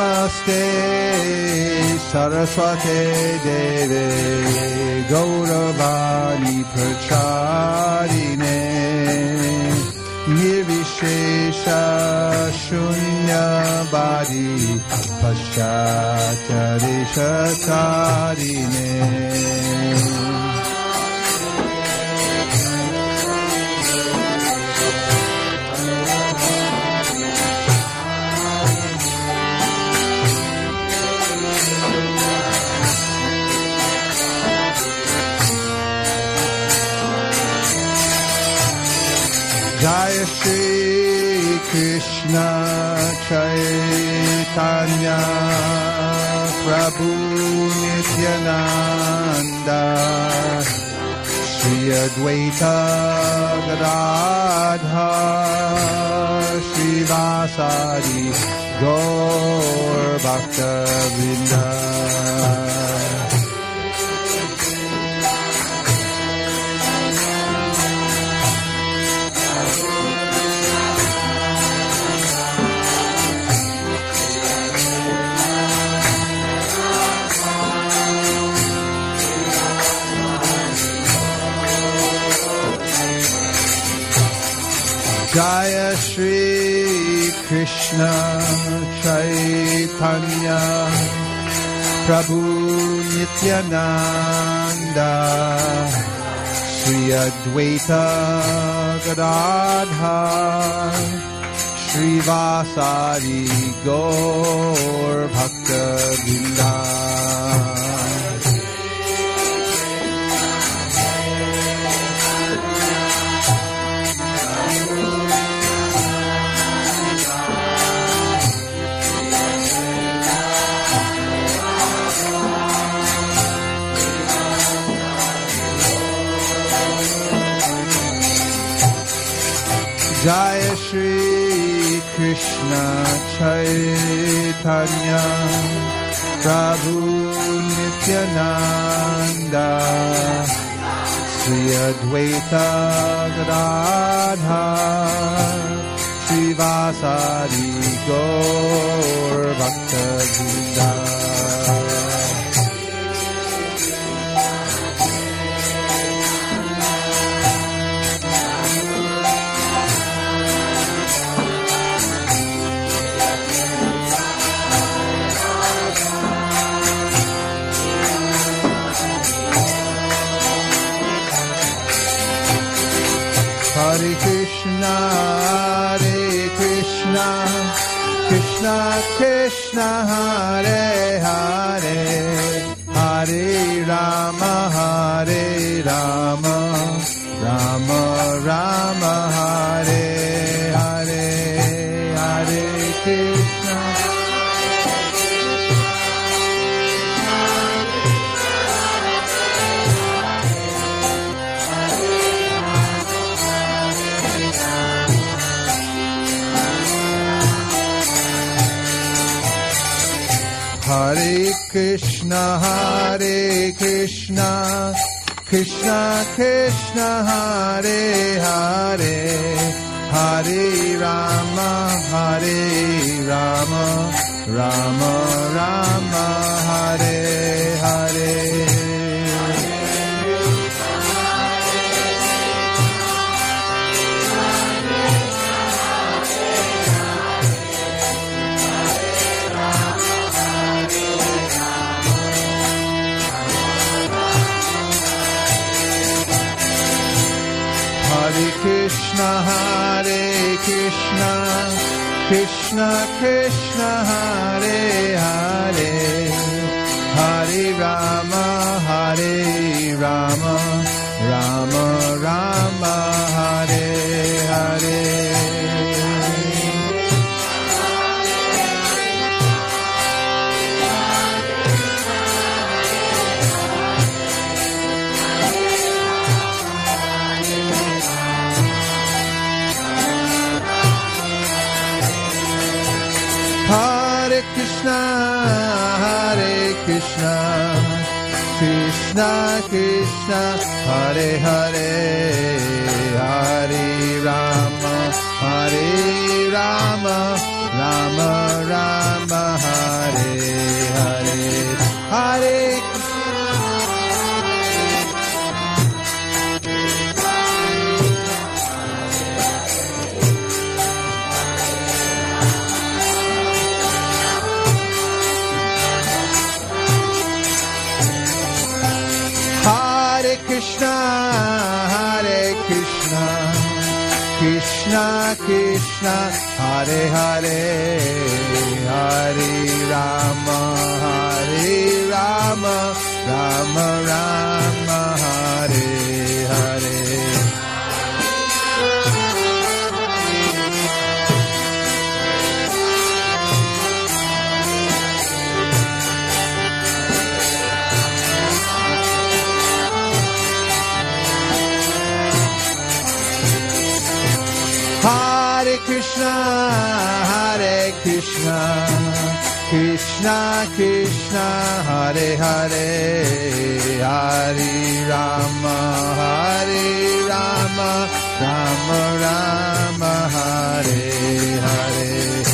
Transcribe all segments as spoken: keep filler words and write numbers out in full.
Namaste Saraswate Deve Gauravani Pracharine Nirvishesha Shunyavadi Paschatyarishatarine Jaya Shri Krishna Chaitanya Prabhu Nityananda Shri Advaita Gadadhar Shri Vasari Gaur Bhakta Vrinda Jaya Shri Krishna Chaitanya Prabhu Nityananda Shri Advaita Gadadhar Shri Vasari Gaur Bhakta Vrinda Jaya Shri Krishna Chaitanya Prabhu Nityananda Shri Advaita Gadadhar Shri Vasari Gaur Bhakta Vrinda Hare Krishna, Hare Krishna, Krishna Krishna, Hare Hare, Hare Rama, Hare Rama, Rama Rama, Hare Hare, Hare Krishna. Hare Krishna, Hare Krishna, Krishna Krishna, Hare Hare, Hare Rama, Hare Rama, Rama Rama, Hare Hare. Hare Krishna, Hare Krishna, Krishna Krishna, Hare Hare, Hare Rama, Hare Rama, Rama Rama, Hare Hare. Hare Krishna, Hare Krishna, Krishna Krishna, Hare Hare, Hare Rama, Hare Rama, Rama Rama, Hare Krishna, Hare Krishna, Krishna Krishna, Hare Hare, Hare Rama, Hare Rama, Rama Rama, Hare Hare. Hare Krishna, Hare Krishna, Krishna Krishna, Hare Hare, Hare Rama, Hare Rama, Rama Rama, Hare Hare.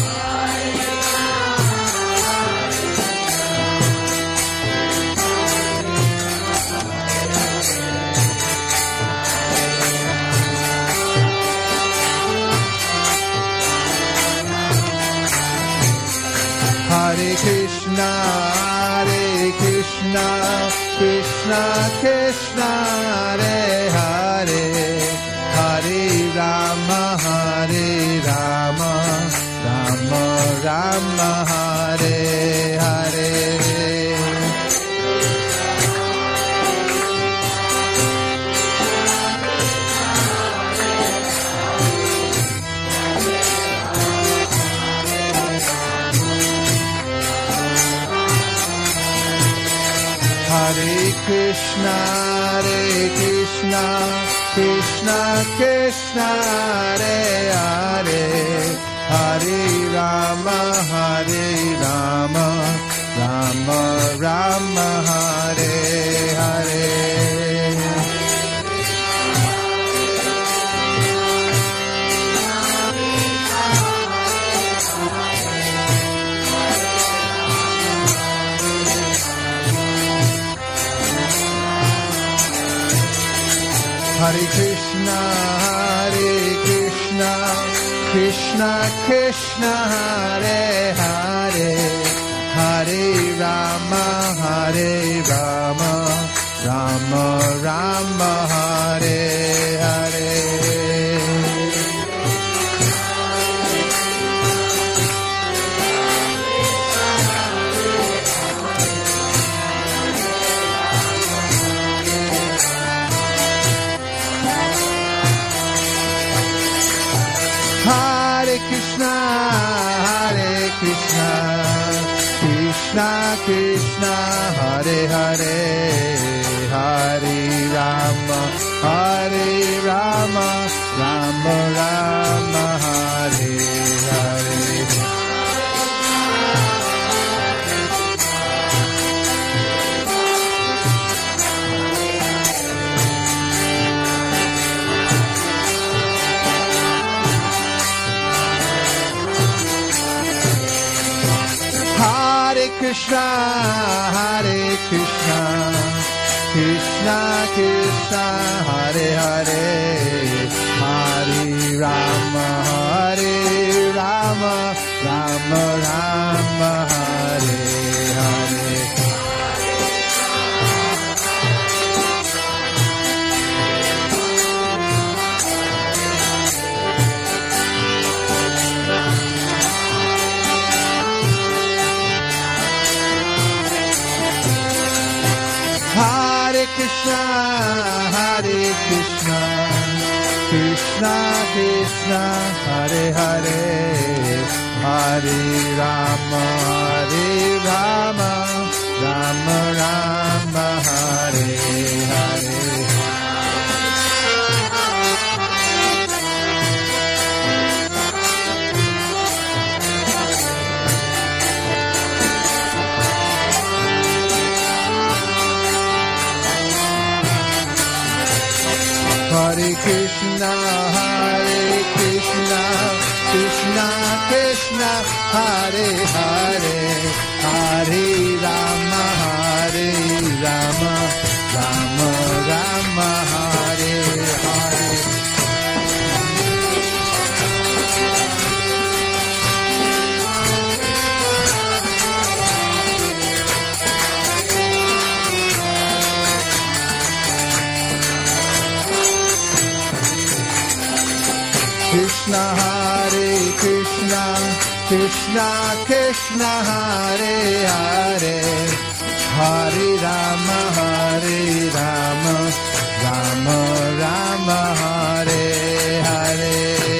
Hare Krishna, Hare Krishna, Krishna Krishna, Hare Hare, Hare Rama, Hare Rama, Rama Rama, Hare Hare. Hare Krishna, Hare Krishna, Krishna Krishna, Hare Hare, Hare Rama, Hare Rama, Rama Rama, Hare Hare. Hare Krishna, Hare Krishna, Krishna Krishna, Hare Hare, Hare Rama, Hare Rama, Rama Rama, Hare Hare. Hare Krishna, Hare Krishna, Krishna Krishna, Hare Hare, Hare Rama, Hare Rama, Rama Rama, Hare Hare. Hare Krishna, Hare Krishna, Krishna Krishna, Hare Hare, Hare Rama, Hare Rama, Rama Rama, Hare Hare. Hare Krishna, Hare Krishna, Krishna Krishna, Hare Hare, Hare Rama, Hare Rama, Rama Rama, Hare Hare. Hare Krishna, Hare Krishna, Krishna Krishna, Hare Hare, Hare Rama, Hare Rama, Rama Rama, Hare Hare. Krishna, Hare Krishna, Krishna Krishna, Hare Hare, Hare Rama, Hare Rama, Rama Rama, Hare Hare.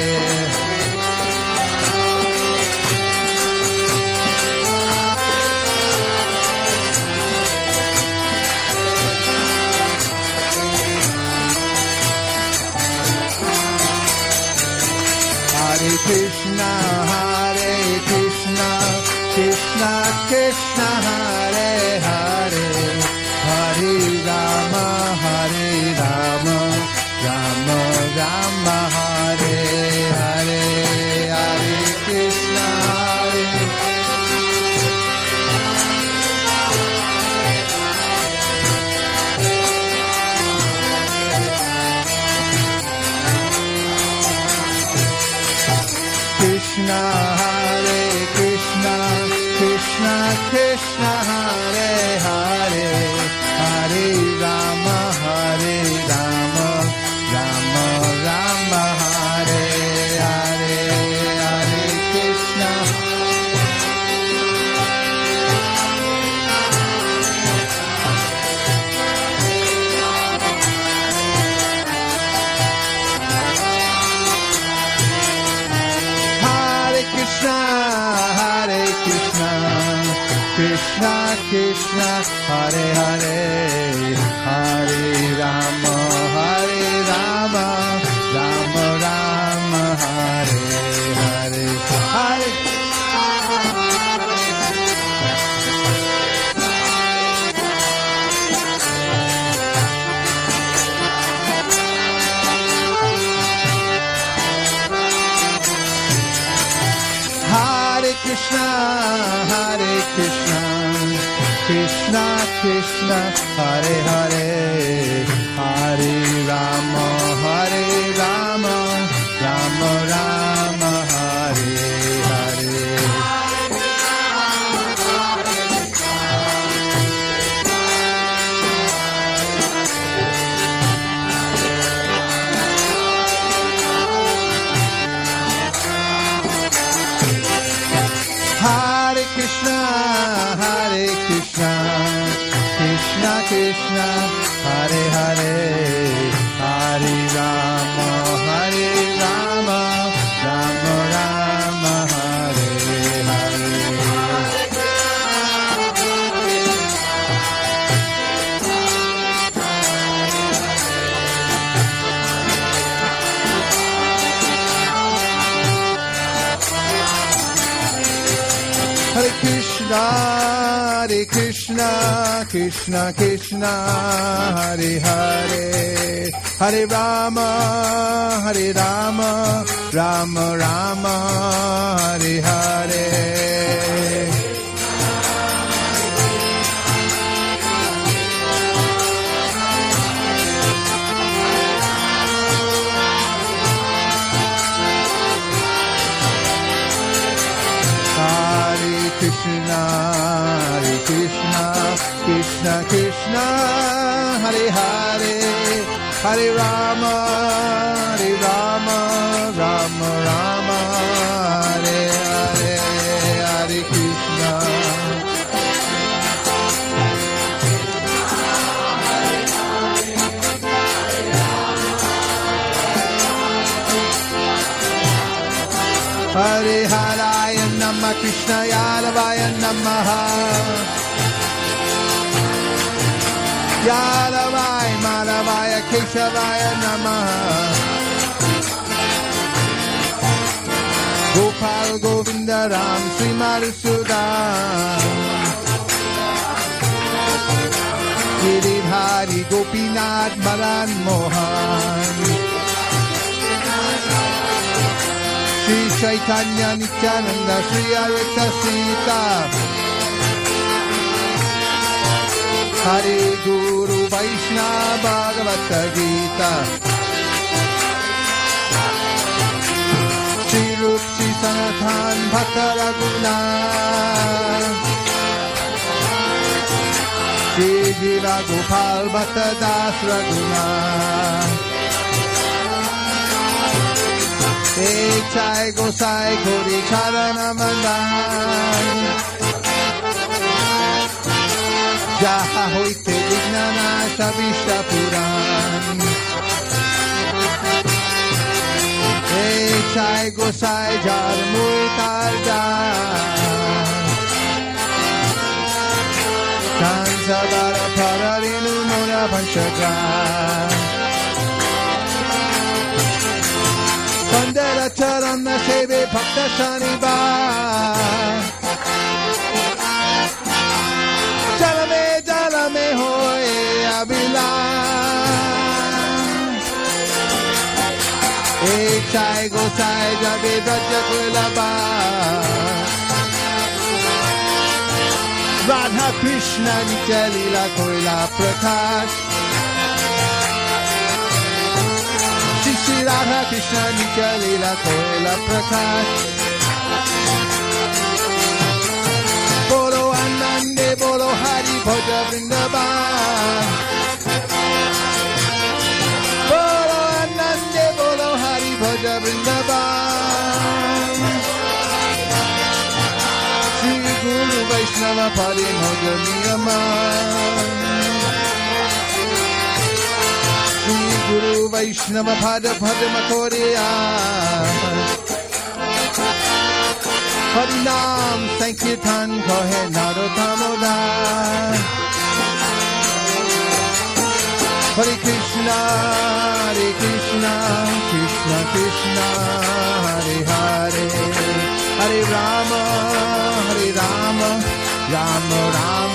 Hare Krishna, Hare Krishna, Krishna Krishna, Hare Hare, Hare Rama, Hare Rama, Rama Rama, Hare Hare, Hare Krishna, Hare Krishna, Hare Krishna, Krishna Krishna, Hare Hare, Hare Rama, Hare Rama, Rama Rama, Hare Hare, Hare Krishna. Krishna, Hare Krishna, Krishna Krishna, Hare Hare, Hare Rama, Hare Rama, Rama Rama, Hare Hare, Hare. Krishna, Hare Krishna, Krishna Krishna, Hare Hare, Hare Rama, Hare Rama, Rama Rama, Hare Hare. Hare Krishna, Hare Krishna, Krishna Krishna, Hare Hare, Hare Rama, Hare Rama, Rama Rama, Hare Hare. Hare Krishna, Hare Krishna, Krishna Krishna, Hare Hare, Hare Rama, Hare Rama, Rama Rama, Hare Hare. Krishna, Hare Krishna, Krishna Krishna, Hare Hare, Hare Rama, Hare Rama, Rama Rama, Hare Hare, Hare Krishna. Hare Haraya Namah Krishna Yadavaya Namaha Yadavaya Madhavaya Keshavaya Namaha Gopal Govinda Ram Sri Madhusudan Giridhari Gopinath Madan Mohan Shri Chaitanya Nityananda Shri Advaita Sita Hare Guru Vaishnava Bhagavata Gita Shri Rup Shri Sanathan Bhakta Raghunath Shri Jiva Gopal Bhakta Das Raghunath Echai gosai kori charanamandai Jaha hoite vignana shabishta puran Echai gosai jar muitardai Kansabara pararinu mona panchagram Kandera charana sebe bhakta shaniba Jalame jalame hoye abila Echai gosai jabe braja kulaba Radha Krishna Nitya Leela Koila Prakash Shri Shri Radha Krishna Nitya Leela Koila Prakash Bolo Anande Bolo Hari Bhaja Vrindavan Bolo Anande Bolo Hari Bhaja Vrindavan Shri Guru Vaishnava Pari Bhaja Niyaman Shri Guru Vaishnava Bhaja Bhaja Makoria Hari Naam Sankirtan Kohe Narottamodar Hare Krishna Hare Krishna Krishna Krishna Hare Hare Hare Rama Hare Rama Rama Rama